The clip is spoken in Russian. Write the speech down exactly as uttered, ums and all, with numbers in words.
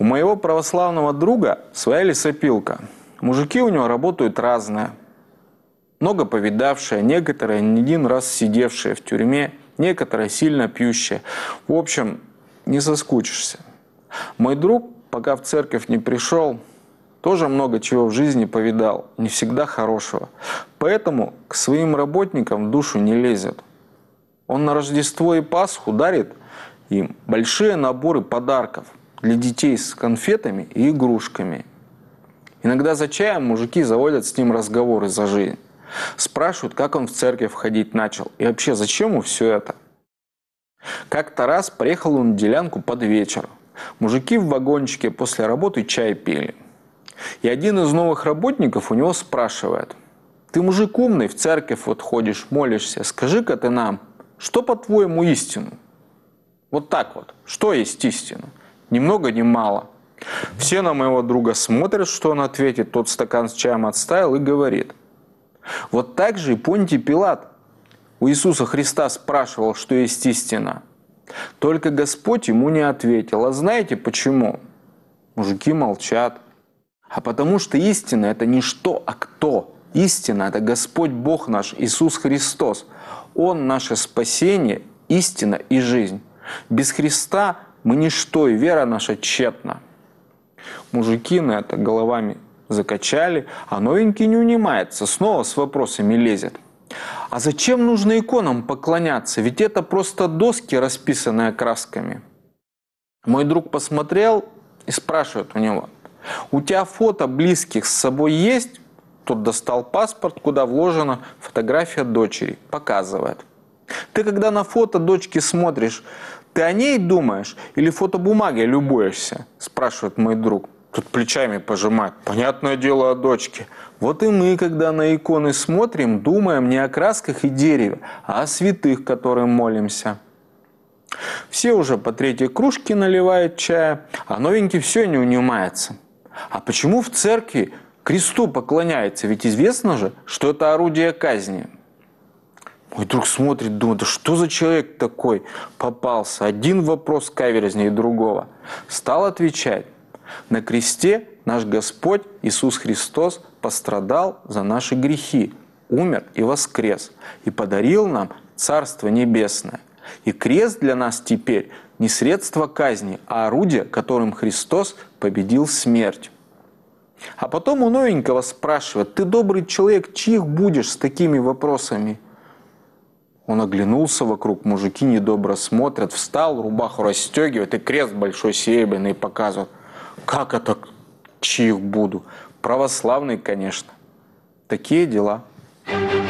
У моего православного друга своя лесопилка. Мужики у него работают разные. Много повидавшие, некоторые не один раз сидевшие в тюрьме, некоторые сильно пьющие. В общем, не соскучишься. Мой друг, пока в церковь не пришел, тоже много чего в жизни повидал, не всегда хорошего. Поэтому к своим работникам в душу не лезет. Он на Рождество и Пасху дарит им большие наборы подарков для детей с конфетами и игрушками. Иногда за чаем мужики заводят с ним разговоры за жизнь. Спрашивают, как он в церковь ходить начал и вообще зачем ему все это. Как-то раз приехал он в делянку под вечер. Мужики в вагончике после работы чай пили. И один из новых работников у него спрашивает: «Ты мужик умный, в церковь вот ходишь, молишься, скажи-ка ты нам, что по-твоему истину?» Вот так вот, что есть истина? Ни много ни мало. Все на моего друга смотрят, что он ответит, тот стакан с чаем отставил и говорит: вот так же и Понтий Пилат у Иисуса Христа спрашивал, что есть истина. Только Господь ему не ответил. А знаете почему? Мужики молчат. А потому что истина – это не что, а кто. Истина – это Господь Бог наш, Иисус Христос. Он – наше спасение, истина и жизнь. Без Христа мы ничто, и вера наша тщетна. Мужики на это головами закачали, а новенький не унимается, снова с вопросами лезет. А зачем нужно иконам поклоняться? Ведь это просто доски, расписанные красками. Мой друг посмотрел и спрашивает у него: у тебя фото близких с собой есть? Тот достал паспорт, куда вложена фотография дочери, показывает. Ты когда на фото дочки смотришь, ты о ней думаешь или фотобумагой любуешься? Спрашивает мой друг. Тут плечами пожимает. Понятное дело, о дочке. Вот и мы, когда на иконы смотрим, думаем не о красках и дереве, а о святых, которым молимся. Все уже по третьей кружке наливают чая, а новенький все не унимается. А почему в церкви кресту поклоняется? Ведь известно же, что это орудие казни. Мой друг смотрит, думает: да что за человек такой попался? Один вопрос каверзнее другого. Стал отвечать: на кресте наш Господь Иисус Христос пострадал за наши грехи, умер и воскрес, и подарил нам Царство Небесное. И крест для нас теперь не средство казни, а орудие, которым Христос победил смерть. А потом у новенького спрашивает: ты добрый человек, чьих будешь с такими вопросами? Он оглянулся вокруг, мужики недобро смотрят, встал, рубаху расстегивает и крест большой серебряный показывает. Как это чьих буду? Православный, конечно. Такие дела.